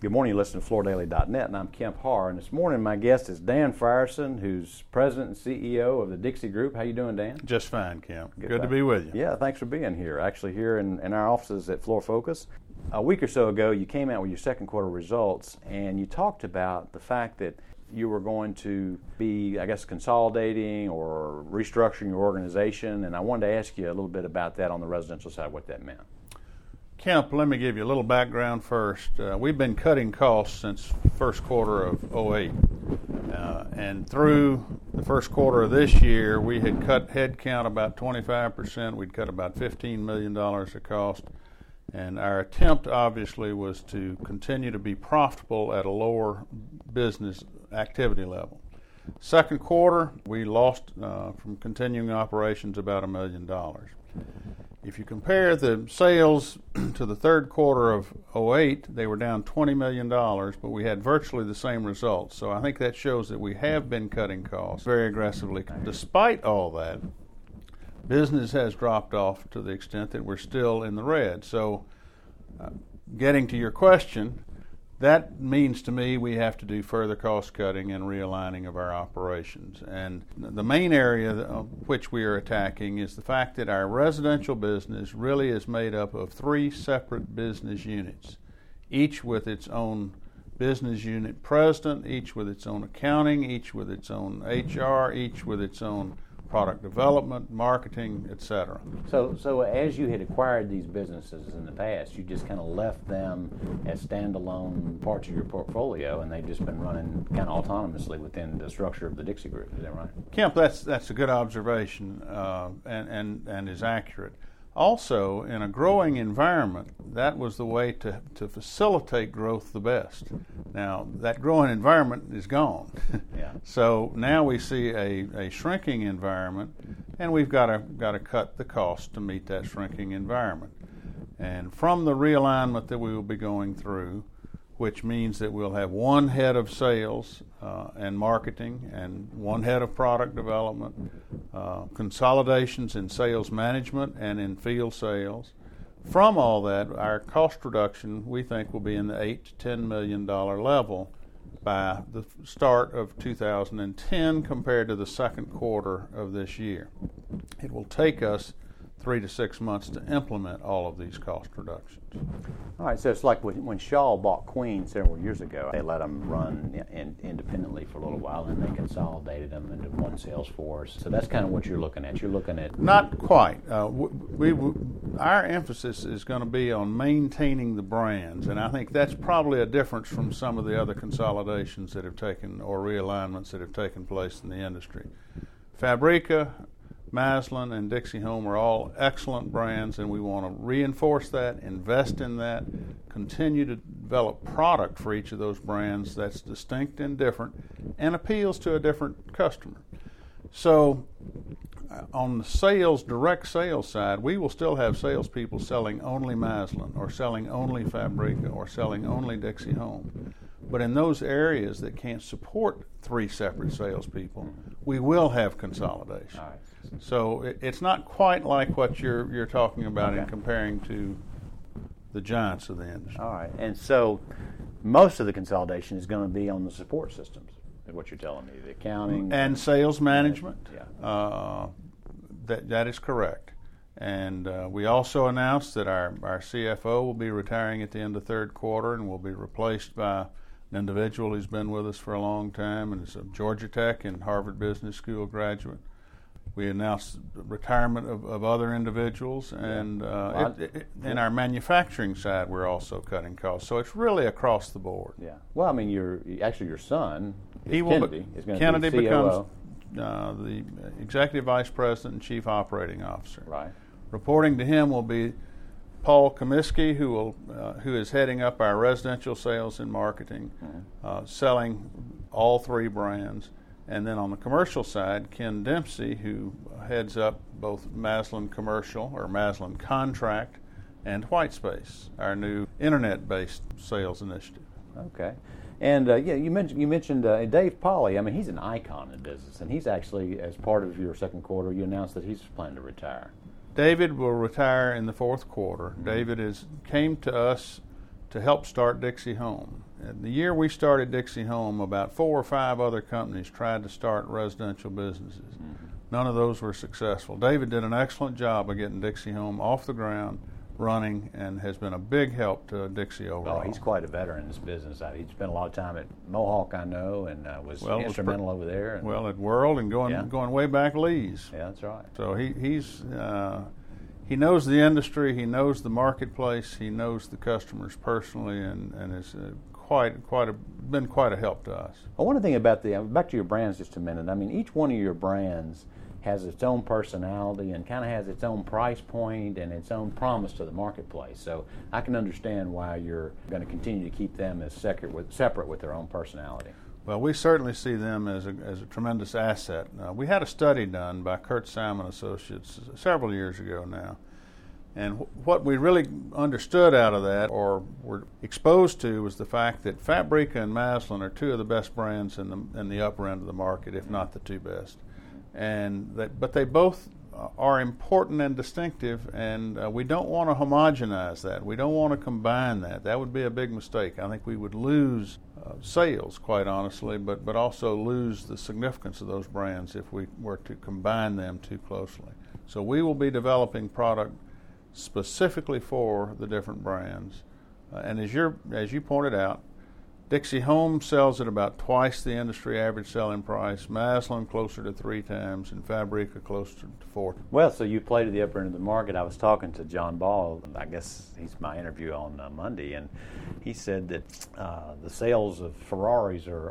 Good morning, you listen to FloorDaily.net, and I'm Kemp Harr. And this morning my guest is Dan Frierson, who's President and CEO of the Dixie Group. How you doing, Dan? Just fine, Kemp. Good to be with you. Yeah, thanks for being here. Actually here in our offices at Floor Focus. A week or so ago, you came out with your second quarter results, and you talked about the fact that you were going to be, I guess, consolidating or restructuring your organization, and I wanted to ask you a little bit about that on the residential side, what that meant. Kemp, let me give you a little background first. We've been cutting costs since first quarter of 2008. And through the first quarter of this year, we had cut headcount about 25%. We'd cut about $15 million of cost. And our attempt, obviously, was to continue to be profitable at a lower business activity level. Second quarter, we lost from continuing operations about $1 million. If you compare the sales to the third quarter of 2008, they were down $20 million, but we had virtually the same results. So I think that shows that we have been cutting costs very aggressively. Despite all that, business has dropped off to the extent that we're still in the red. So getting to your question, that means to me we have to do further cost cutting and realigning of our operations. And the main area which we are attacking is the fact that our residential business really is made up of three separate business units, each with its own business unit president, each with its own accounting, each with its own HR, each with its own product development, marketing, etc. So as you had acquired these businesses in the past, you just kind of left them as standalone parts of your portfolio, and they've just been running kind of autonomously within the structure of the Dixie Group. Is that right? Kemp, that's a good observation and is accurate. Also, in a growing environment, that was the way to facilitate growth the best. Now, that growing environment is gone. Yeah. So now we see a shrinking environment, and we've got to cut the cost to meet that shrinking environment. And from the realignment that we will be going through, which means that we'll have one head of sales and marketing and one head of product development, consolidations in sales management and in field sales. From all that, our cost reduction, we think, will be in the $8 to $10 million level by the start of 2010 compared to the second quarter of this year. It will take us 3 to 6 months to implement all of these cost reductions. All right, so it's like when Shaw bought Queen several years ago, they let them run independently for a little while, and they consolidated them into one sales force. So that's kind of what you're looking at. You're looking at... Not quite. Our emphasis is going to be on maintaining the brands, and I think that's probably a difference from some of the other consolidations that have taken, or realignments that have taken place in the industry. Fabrica, Maslin, and Dixie Home are all excellent brands, and we want to reinforce that, invest in that, continue to develop product for each of those brands that's distinct and different and appeals to a different customer. So on the direct sales side, we will still have salespeople selling only Maslin or selling only Fabrica or selling only Dixie Home. But in those areas that can't support three separate salespeople, we will have consolidation. All right. So it's not quite like what you're talking about in comparing to the giants of the industry. All right. And so most of the consolidation is going to be on the support systems, is what you're telling me, the accounting. And sales management. Yeah. That is correct. And we also announced that our CFO will be retiring at the end of third quarter and will be replaced by an individual who's been with us for a long time and is a Georgia Tech and Harvard Business School graduate. We announced retirement of other individuals, and in our manufacturing side, we're also cutting costs. So it's really across the board. Yeah. Well, I mean, your son, Kennedy, is going Kennedy to be COO. Becomes the Executive Vice President and Chief Operating Officer. Right. Reporting to him will be Paul Comiskey, who is heading up our residential sales and marketing, selling all three brands. And then on the commercial side, Ken Dempsey, who heads up both Maslin Commercial or Maslin Contract and Whitespace, our new internet-based sales initiative. Okay. And you mentioned Dave Pauley. I mean, he's an icon in business, and he's actually, as part of your second quarter, you announced that he's planning to retire. David will retire in the fourth quarter. Mm-hmm. David came to us to help start Dixie Home. The year we started Dixie Home, about 4 or 5 other companies tried to start residential businesses. None of those were successful. David did an excellent job of getting Dixie Home off the ground, running, and has been a big help to Dixie overall. Oh, he's quite a veteran in this business. He spent a lot of time at Mohawk, I know, and was instrumental over there. And, at World and going way back Lee's. Yeah, that's right. So he knows the industry, he knows the marketplace, he knows the customers personally, and is been quite a help to us. I want to think about back to your brands just a minute. I mean, each one of your brands has its own personality and kind of has its own price point and its own promise to the marketplace. So I can understand why you're going to continue to keep them as separate with their own personality. Well, we certainly see them as a tremendous asset. We had a study done by Kurt Salmon Associates several years ago now, and what we really understood out of that, or were exposed to, was the fact that Fabrica and Maslin are 2 of the best brands in the upper end of the market, if not the 2 best. But they both are important and distinctive, and we don't want to homogenize that. We don't want to combine that. That would be a big mistake. I think we would lose sales, quite honestly, but also lose the significance of those brands if we were to combine them too closely. So we will be developing product specifically for the different brands. And as you pointed out, Dixie Home sells at about twice the industry average selling price, Maslin closer to 3 times, and Fabrica closer to 4. Well, so you play to the upper end of the market. I was talking to John Ball, I guess he's my interview on Monday, and he said that the sales of Ferraris are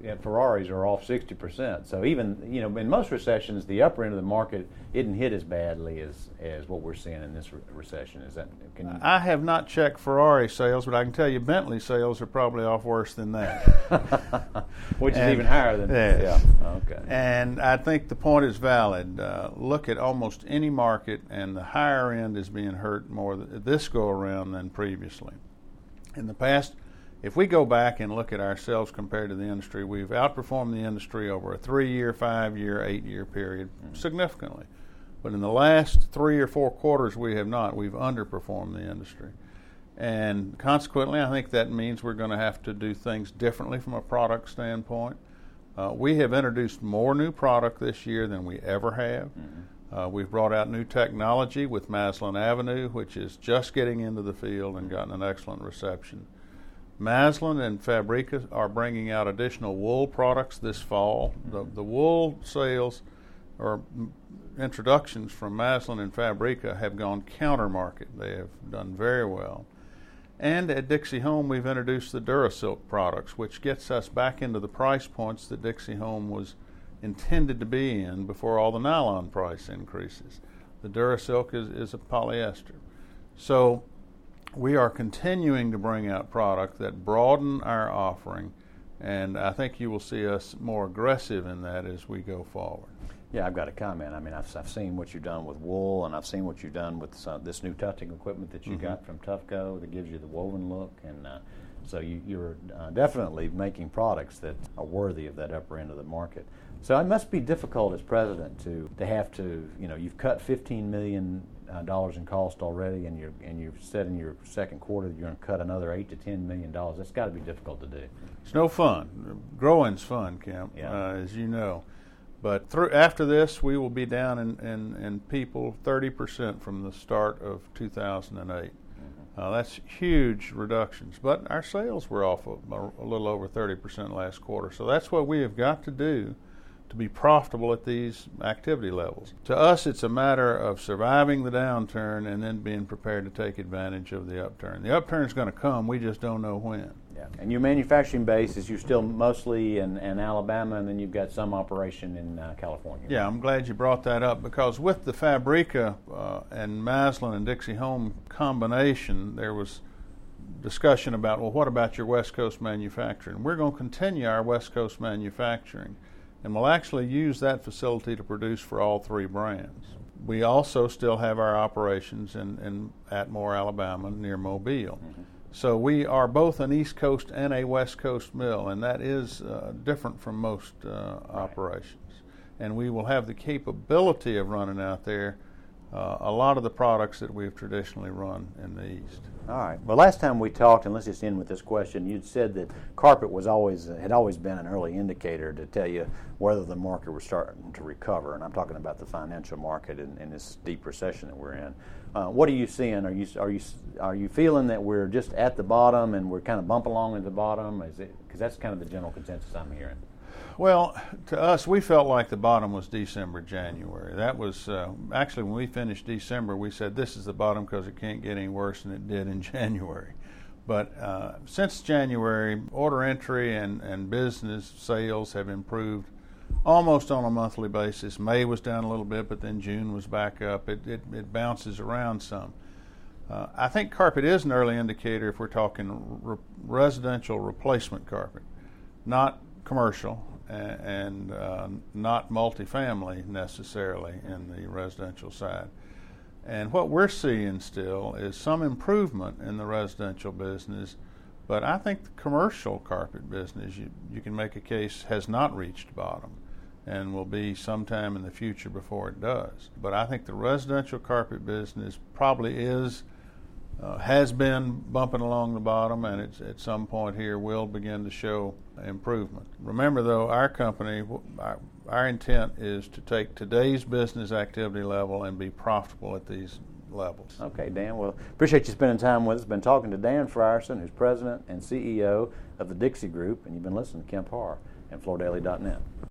off 60%. So even, in most recessions, the upper end of the market isn't hit as badly as what we're seeing in this recession. Is that? I have not checked Ferrari sales, but I can tell you Bentley sales are probably off worse than that. Which is even higher than that. Yes. Yeah. Okay. And I think the point is valid. Look at almost any market, and the higher end is being hurt more this go around than previously. In the past, if we go back and look at ourselves compared to the industry, we've outperformed the industry over a 3-year, 5-year, 8-year period significantly. But in the last 3 or 4 quarters, we have not. We've underperformed the industry. And consequently, I think that means we're going to have to do things differently from a product standpoint. We have introduced more new product this year than we ever have. We've brought out new technology with Maslin Avenue, which is just getting into the field and gotten an excellent reception. Maslin and Fabrica are bringing out additional wool products this fall. The wool sales or introductions from Maslin and Fabrica have gone counter-market. They have done very well. And at Dixie Home, we've introduced the DuraSilk products, which gets us back into the price points that Dixie Home was intended to be in before all the nylon price increases. The DuraSilk is a polyester. So we are continuing to bring out product that broaden our offering, and I think you will see us more aggressive in that as we go forward. Yeah, I've got a comment. I mean, I've seen what you've done with wool, and I've seen what you've done with this new tufting equipment that you got from Tufco that gives you the woven look, and so you're definitely making products that are worthy of that upper end of the market. So it must be difficult as president to have to, you've cut $15 million in cost already, and you've said in your second quarter that you're going to cut another $8 to $10 million. That's got to be difficult to do. It's no fun. Growing's fun, Kemp, as you know. But after this, we will be down in people 30% from the start of 2008. That's huge reductions. But our sales were off a little over 30% last quarter. So that's what we have got to do to be profitable at these activity levels. To us, it's a matter of surviving the downturn and then being prepared to take advantage of the upturn. The upturn is going to come. We just don't know when. Yeah. And your manufacturing base is you're still mostly in Alabama, and then you've got some operation in California. Yeah, I'm glad you brought that up, because with the Fabrica and Maslin and Dixie Home combination, there was discussion about, well, what about your West Coast manufacturing? We're going to continue our West Coast manufacturing, and we'll actually use that facility to produce for all 3 brands. We also still have our operations in Atmore, Alabama, near Mobile. So we are both an East Coast and a West Coast mill, and that is different from most operations. And we will have the capability of running out there a lot of the products that we've traditionally run in the East. All right. Well, last time we talked, and let's just end with this question, you'd said that carpet had always been an early indicator to tell you whether the market was starting to recover, and I'm talking about the financial market and this deep recession that we're in. What are you seeing? Are you feeling that we're just at the bottom and we're kind of bumping along at the bottom? Because that's kind of the general consensus I'm hearing. Well, to us, we felt like the bottom was December, January. That was actually when we finished December, we said this is the bottom because it can't get any worse than it did in January. But since January, order entry and business sales have improved almost on a monthly basis. May was down a little bit, but then June was back up. It bounces around some. I think carpet is an early indicator if we're talking residential replacement carpet, not commercial. And not multifamily necessarily in the residential side. And what we're seeing still is some improvement in the residential business, but I think the commercial carpet business, you can make a case, has not reached bottom and will be sometime in the future before it does. But I think the residential carpet business probably has been bumping along the bottom, and it's at some point here will begin to show improvement. Remember, though, our company, our intent is to take today's business activity level and be profitable at these levels. Okay, Dan. Well, appreciate you spending time with us. Been talking to Dan Frierson, who's president and CEO of the Dixie Group, and you've been listening to Kemp Harr and FloorDaily.net.